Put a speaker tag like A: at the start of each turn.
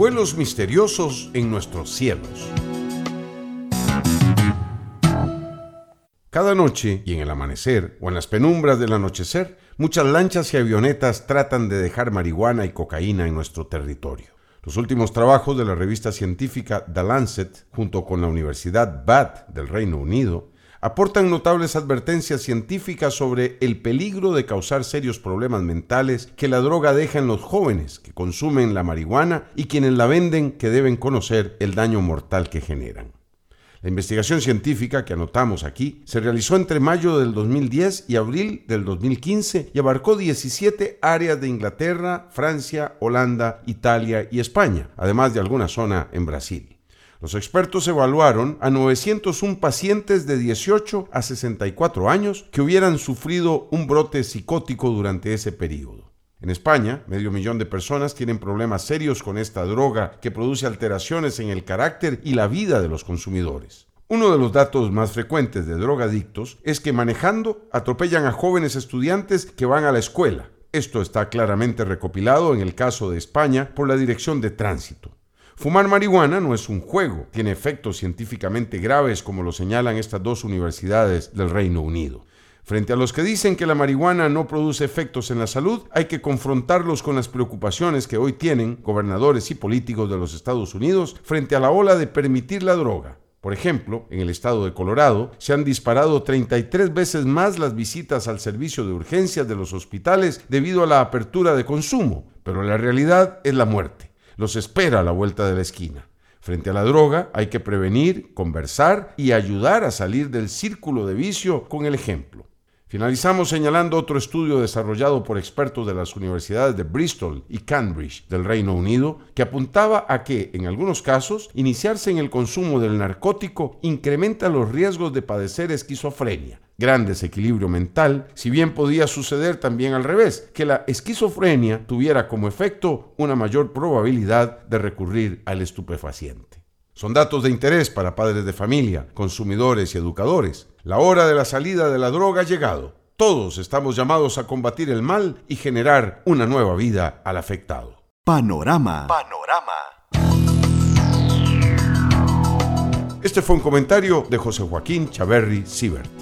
A: vuelos misteriosos en nuestros cielos. Cada noche y en el amanecer o en las penumbras del anochecer, muchas lanchas y avionetas tratan de dejar marihuana y cocaína en nuestro territorio. Los últimos trabajos de la revista científica The Lancet, junto con la Universidad Bath del Reino Unido, aportan notables advertencias científicas sobre el peligro de causar serios problemas mentales que la droga deja en los jóvenes que consumen la marihuana y quienes la venden, que deben conocer el daño mortal que generan. La investigación científica que anotamos aquí se realizó entre mayo del 2010 y abril del 2015 y abarcó 17 áreas de Inglaterra, Francia, Holanda, Italia y España, además de alguna zona en Brasil. Los expertos evaluaron a 901 pacientes de 18 a 64 años que hubieran sufrido un brote psicótico durante ese periodo. En España, 500,000 de personas tienen problemas serios con esta droga que produce alteraciones en el carácter y la vida de los consumidores. Uno de los datos más frecuentes de drogadictos es que manejando atropellan a jóvenes estudiantes que van a la escuela. Esto está claramente recopilado en el caso de España por la Dirección de Tránsito. Fumar marihuana no es un juego, tiene efectos científicamente graves como lo señalan estas dos universidades del Reino Unido. Frente a los que dicen que la marihuana no produce efectos en la salud, hay que confrontarlos con las preocupaciones que hoy tienen gobernadores y políticos de los Estados Unidos frente a la ola de permitir la droga. Por ejemplo, en el estado de Colorado se han disparado 33 veces más las visitas al servicio de urgencias de los hospitales debido a la apertura de consumo, pero la realidad es la muerte. Los espera a la vuelta de la esquina. Frente a la droga hay que prevenir, conversar y ayudar a salir del círculo de vicio con el ejemplo. Finalizamos señalando otro estudio desarrollado por expertos de las universidades de Bristol y Cambridge del Reino Unido que apuntaba a que, en algunos casos, iniciarse en el consumo del narcótico incrementa los riesgos de padecer esquizofrenia, gran desequilibrio mental, si bien podía suceder también al revés, que la esquizofrenia tuviera como efecto una mayor probabilidad de recurrir al estupefaciente. Son datos de interés para padres de familia, consumidores y educadores. La hora de la salida de la droga ha llegado. Todos estamos llamados a combatir el mal y generar una nueva vida al afectado.
B: Panorama.
A: Este fue un comentario de José Joaquín Chaverri Sibert.